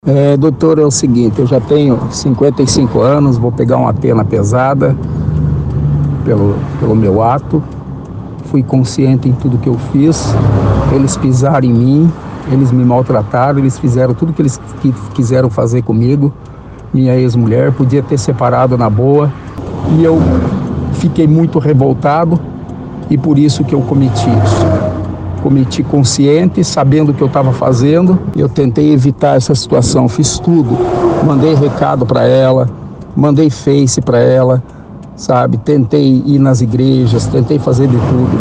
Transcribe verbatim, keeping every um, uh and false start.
É, doutor, é o seguinte, eu já tenho cinquenta e cinco anos, vou pegar uma pena pesada pelo, pelo meu ato. Fui consciente em tudo que eu fiz. Eles pisaram em mim, eles me maltrataram, eles fizeram tudo que eles que quiseram fazer comigo. Minha ex-mulher podia ter separado na boa. E eu fiquei muito revoltado e por isso que eu cometi isso. Cometi consciente, sabendo o que eu estava fazendo. Eu tentei evitar essa situação, fiz tudo. Mandei recado para ela, mandei face para ela, sabe? Tentei ir nas igrejas, tentei fazer de tudo.